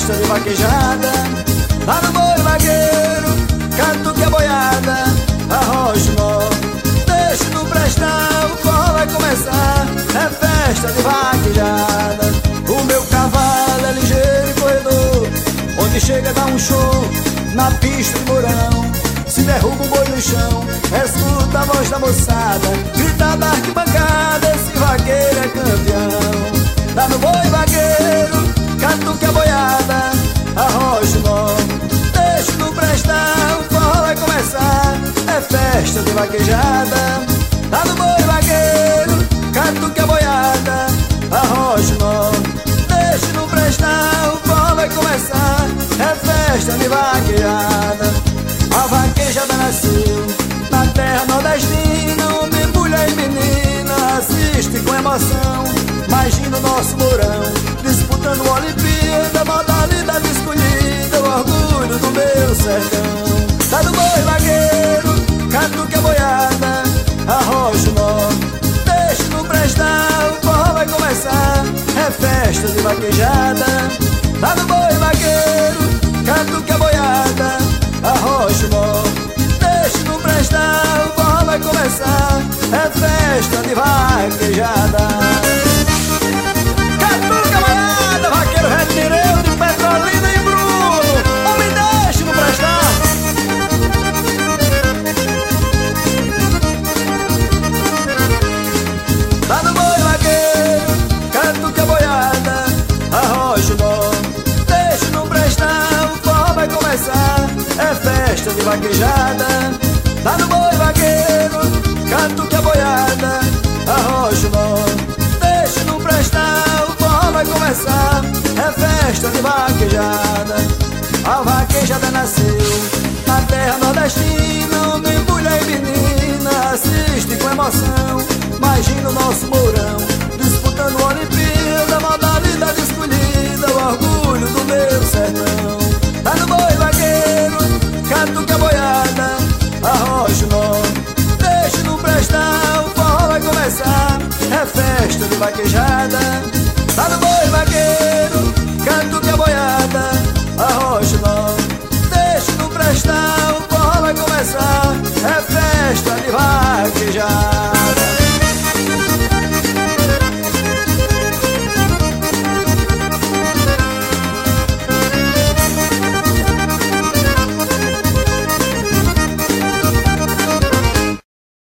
festa de vaquejada. Lá no boi vaqueiro, canto que a boiada, arrocha o nó, deixa no prestar, o forró vai começar. É festa de vaquejada. O meu cavalo é ligeiro e corredor, onde chega dá um show na pista do Mourão. Se derruba o boi no chão, escuta a voz da moçada, grita da arquibancada, esse vaqueiro é campeão. Lá no boi vaqueiro, canto que a boiada, arrocha o nó, deixa no prestar, o forró vai começar. É festa de vaquejada. Lá no boi vaqueiro, canto que a boiada, arrocha o nó, deixa no prestar, o forró vai começar. É festa de vaquejada. A vaquejada nasceu na terra nordestina, onde mulher e menina assiste com emoção. Imagina o nosso Mourão disputando a Olimpíada, modalidade escolhida, o orgulho do meu sertão. Lá do boi vaqueiro, canto que a boiada, arrocha o nó, deixa no prestar, o forró vai começar. É festa de vaquejada. Lá do boi vaqueiro, canto que a boiada, arrocha o nó, deixa no prestar, o forró vai começar. É festa de vaquejada. Catuca boiada, vaqueiro retireu de Petrolina e Bruno, homem deixa no prestar. Lá no boi vaqueiro, canto que a boiada, arrocha o nó, deixa no prestar, o forró vai começar. É festa de vaquejada. Lá no boi vaqueiro, canto que a boiada, arrocha o nó, deixa no prestar, o forró vai começar. É festa de vaquejada. A vaquejada nasceu na terra nordestina, onde mulher e menina assiste com emoção. Imagina o nosso Mourão disputando a Olimpíada, modalidade escolhida, o orgulho do meu sertão. Lá no boi vaqueiro, canto que a boiada, arrocha o nó, deixa no prestar, o forró vai começar. É festa de vaquejada. Lá no